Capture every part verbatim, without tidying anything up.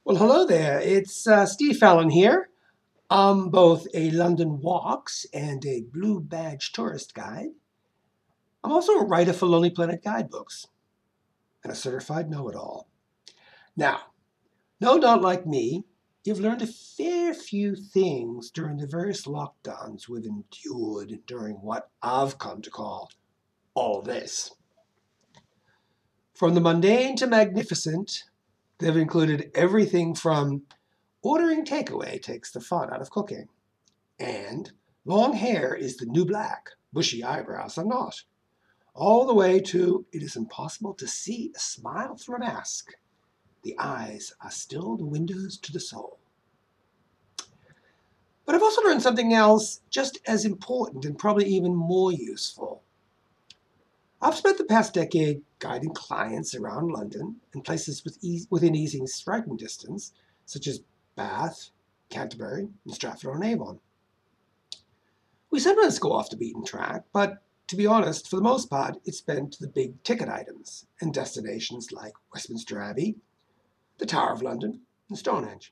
Well, hello there. It's uh, Steve Fallon here. I'm both a London Walks and a Blue Badge tourist guide. I'm also a writer for Lonely Planet guidebooks and a certified know-it-all. Now, no doubt like me, you've learned a fair few things during the various lockdowns we've endured during what I've come to call all this. From the mundane to magnificent, they've included everything from ordering takeaway takes the fun out of cooking, and long hair is the new black, bushy eyebrows are not, all the way to it is impossible to see a smile through a mask. The eyes are still the windows to the soul. But I've also learned something else just as important and probably even more useful. I've spent the past decade guiding clients around London and places with ease, within easy striking distance, such as Bath, Canterbury, and Stratford-on-Avon. We sometimes go off the beaten track, but to be honest, for the most part, it's been to the big ticket items and destinations like Westminster Abbey, the Tower of London, and Stonehenge.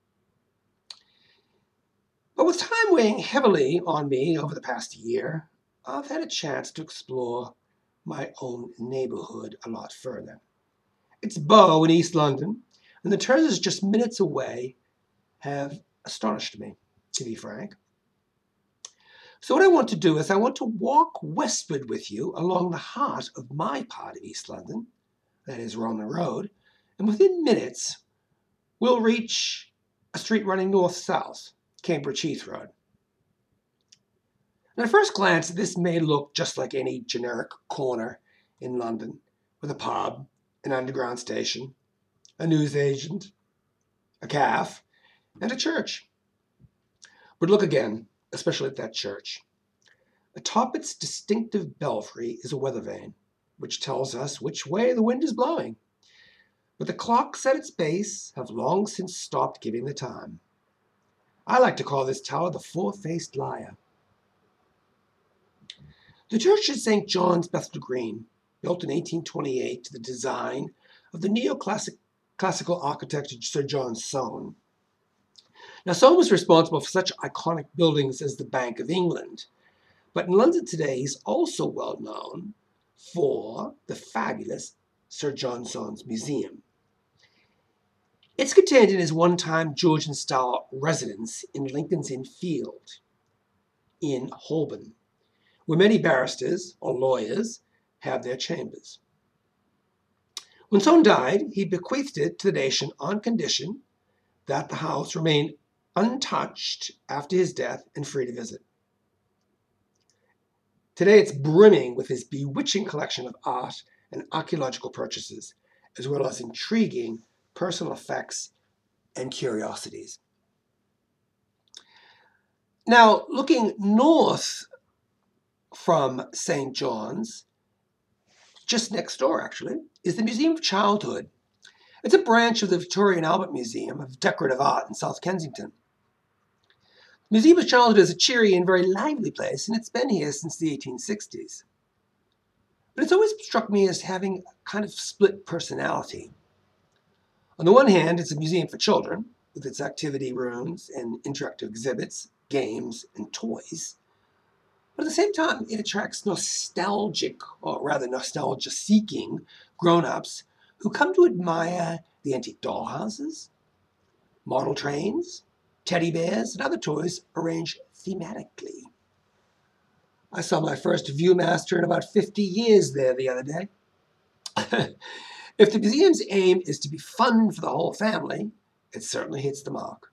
But with time weighing heavily on me over the past year, I've had a chance to explore my own neighborhood a lot further. It's Bow in East London, and the Turners just minutes away have astonished me, to be frank. So what I want to do is I want to walk westward with you along the heart of my part of East London, that is Roman Road, and within minutes we'll reach a street running north-south, Cambridge Heath Road. Now, at first glance, this may look just like any generic corner in London, with a pub, an underground station, a newsagent, a cafe, and a church. But look again, especially at that church. Atop its distinctive belfry is a weather vane, which tells us which way the wind is blowing. But the clocks at its base have long since stopped giving the time. I like to call this tower the Four-Faced Liar. The church is Saint John's, Bethnal Green, built in eighteen twenty-eight to the design of the neoclassical architect Sir John Soane. Now, Soane was responsible for such iconic buildings as the Bank of England, but in London today, he's also well known for the fabulous Sir John Soane's Museum. It's contained in his one-time Georgian-style residence in Lincoln's Inn Field in Holborn, where many barristers or lawyers have their chambers. When Soane died, he bequeathed it to the nation on condition that the house remain untouched after his death and free to visit. Today it's brimming with his bewitching collection of art and archaeological purchases, as well as intriguing personal effects and curiosities. Now, looking north from Saint John's, just next door actually, is the Museum of Childhood. It's a branch of the Victoria and Albert Museum of Decorative Art in South Kensington. The Museum of Childhood is a cheery and very lively place, and it's been here since the eighteen sixties. But it's always struck me as having a kind of split personality. On the one hand, it's a museum for children, with its activity rooms and interactive exhibits, games, and toys. But at the same time, it attracts nostalgic, or rather nostalgia-seeking grown-ups who come to admire the antique dollhouses, model trains, teddy bears, and other toys arranged thematically. I saw my first Viewmaster in about fifty years there the other day. If the museum's aim is to be fun for the whole family, it certainly hits the mark.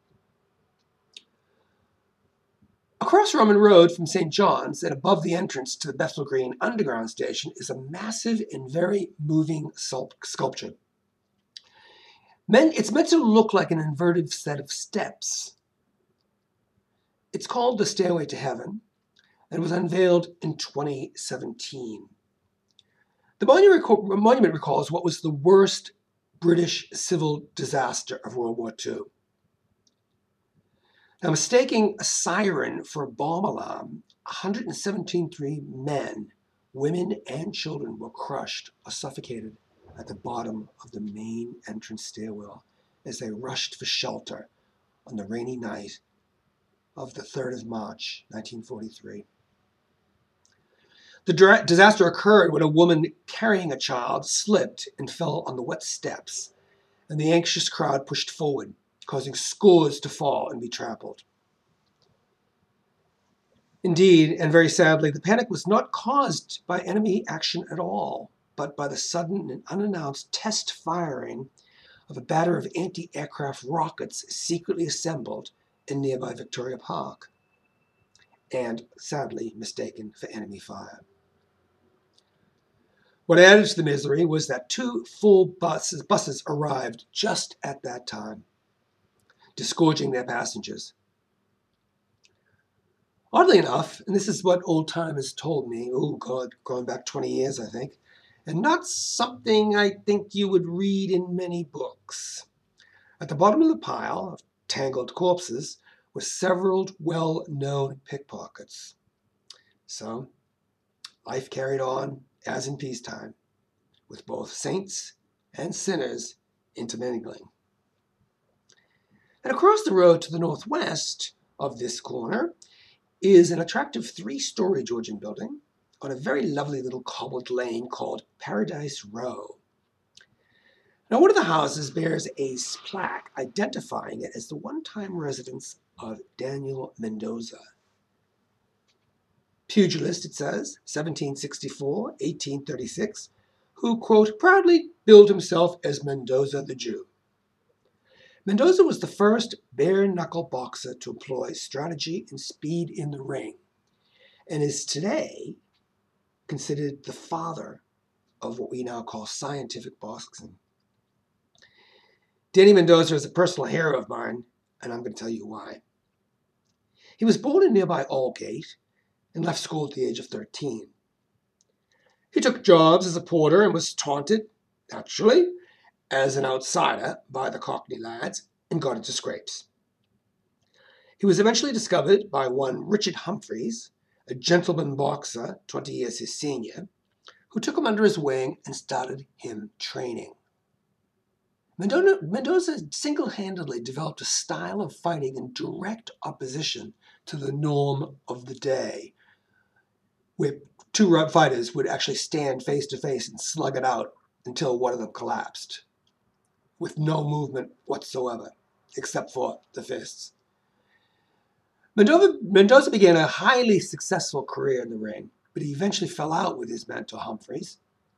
Across Roman Road from Saint John's and above the entrance to the Bethnal Green Underground Station is a massive and very moving sculpture. It's meant to look like an inverted set of steps. It's called The Stairway to Heaven and was unveiled in twenty seventeen. The monument recalls what was the worst British civil disaster of World War Two. Now, mistaking a siren for a bomb alarm, one hundred seventeen men, women, and children were crushed or suffocated at the bottom of the main entrance stairwell as they rushed for shelter on the rainy night of the third of March, nineteen forty-three. The disaster occurred when a woman carrying a child slipped and fell on the wet steps, and the anxious crowd pushed forward, causing scores to fall and be trampled. Indeed, and very sadly, the panic was not caused by enemy action at all, but by the sudden and unannounced test firing of a battery of anti-aircraft rockets secretly assembled in nearby Victoria Park, and sadly mistaken for enemy fire. What added to the misery was that two full buses, buses arrived just at that time, disgorging their passengers. Oddly enough, and this is what old-timers told me, oh God, going back twenty years, I think, and not something I think you would read in many books. At the bottom of the pile of tangled corpses were several well-known pickpockets. So, life carried on as in peacetime, with both saints and sinners intermingling. And across the road to the northwest of this corner is an attractive three-story Georgian building on a very lovely little cobbled lane called Paradise Row. Now, one of the houses bears a plaque identifying it as the one-time residence of Daniel Mendoza. Pugilist, it says, seventeen sixty-four to eighteen thirty-six, who, quote, proudly billed himself as Mendoza the Jew. Mendoza was the first bare-knuckle boxer to employ strategy and speed in the ring, and is today considered the father of what we now call scientific boxing. Danny Mendoza is a personal hero of mine, and I'm going to tell you why. He was born in nearby Aldgate and left school at the age of thirteen. He took jobs as a porter and was taunted, naturally, as an outsider by the Cockney lads and got into scrapes. He was eventually discovered by one Richard Humphreys, a gentleman boxer, twenty years his senior, who took him under his wing and started him training. Mendoza single-handedly developed a style of fighting in direct opposition to the norm of the day, where two fighters would actually stand face-to-face and slug it out until one of them collapsed, with no movement whatsoever, except for the fists. Mendoza, Mendoza began a highly successful career in the ring, but he eventually fell out with his mentor Humphreys.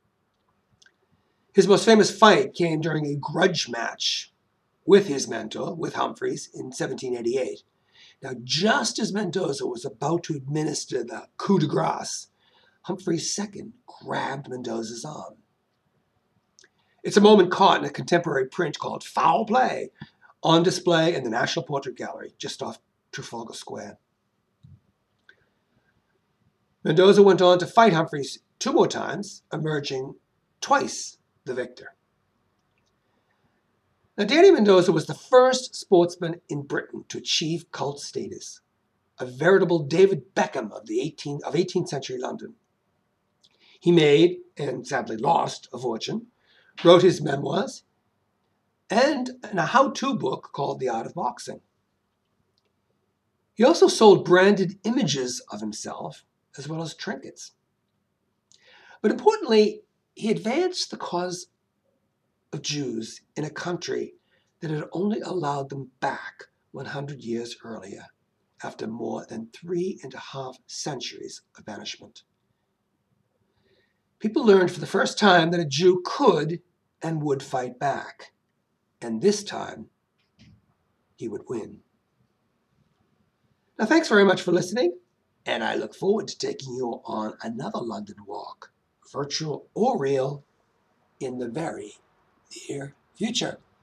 His most famous fight came during a grudge match with his mentor, with Humphreys, in seventeen eighty-eight. Now, just as Mendoza was about to administer the coup de grace, Humphreys' second grabbed Mendoza's arm. It's a moment caught in a contemporary print called Foul Play, on display in the National Portrait Gallery, just off Trafalgar Square. Mendoza went on to fight Humphreys two more times, emerging twice the victor. Now, Danny Mendoza was the first sportsman in Britain to achieve cult status, a veritable David Beckham of the eighteenth, of eighteenth century London. He made, and sadly lost, a fortune, wrote his memoirs, and a how-to book called The Art of Boxing. He also sold branded images of himself, as well as trinkets. But importantly, he advanced the cause of Jews in a country that had only allowed them back one hundred years earlier, after more than three and a half centuries of banishment. People learned for the first time that a Jew could and would fight back, and this time he would win. Now, thanks very much for listening, and I look forward to taking you on another London walk, virtual or real, in the very near future.